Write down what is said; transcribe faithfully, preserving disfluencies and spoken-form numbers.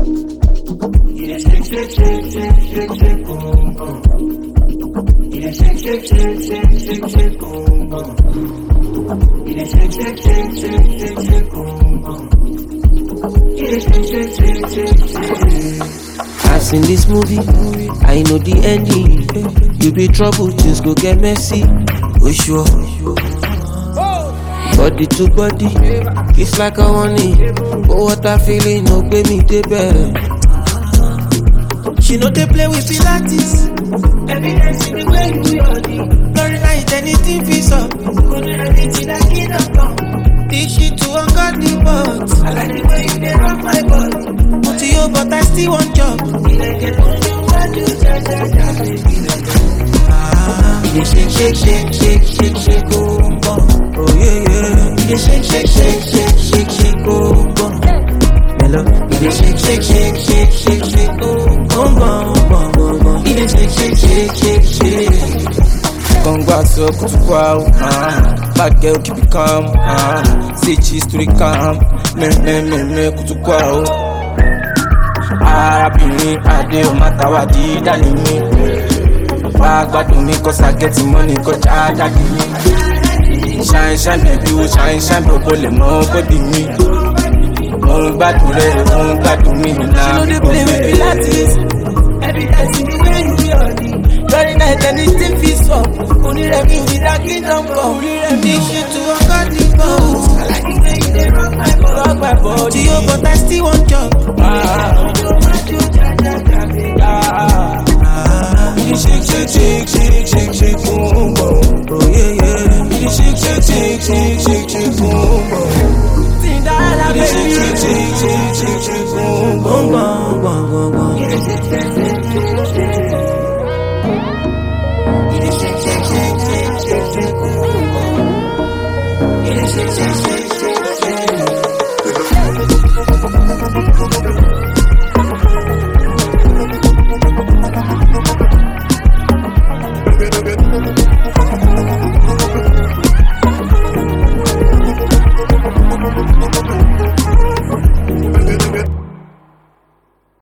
You dey shake, shake, shake, shake, shake, shake, boom, boom. You dey shake, shake, shake, shake, shake, shake, boom, boom. You dey shake, shake, shake, shake, shake, shake, boom, boom. You dey shake, shake, shake, shake, shake. I've seen this movie, I know the ending. You be trouble, things go get messy. Oh sure. Body to body, it's like a honey. But what I feeling, no pay me the bed. She know they play with Pilates. Every day she be where you be all day. Every night anything feels up. Go do everything I cannot come. This shit too ungodly, but I like the way you dey rock my body. to you, but I still want job. Be like a don't want to ja ja ja, baby like that. Ah, You dey shake, shake, shake, shake, shake, shake, boom, boom. oh yeah, yeah. You dey shake, shake, shake, shake, shake, shake, boom, boom. Mellow, You dey shake, shake, shake, shake, shake, shake, boom, boom. bum bum bum bum bum. You dey shake, shake, shake, shake, shake. Come back so kutu wow, ah. Bad girl keep it calm, ah. Say cheese to the calm, me me me me kutu wow. Arábìnrin adé o má ta wá di dání mi. Wá gbádùn mi cause I get the money kọjá dádì mi. Shine shine baby o shine shine bọ̀bọ̀ lè mọ bọ́dì mi. Mo ń gbádùn rẹ̀, mo ń gbádùn mi náà. She no dey play with Pilates. Every day she be where you be all day. Every night anything feels up. Only remi with that kingdom come. This shit to a godly boat. I like the way you dey rock my body. Rock my body, to you, but I still want job. Ah,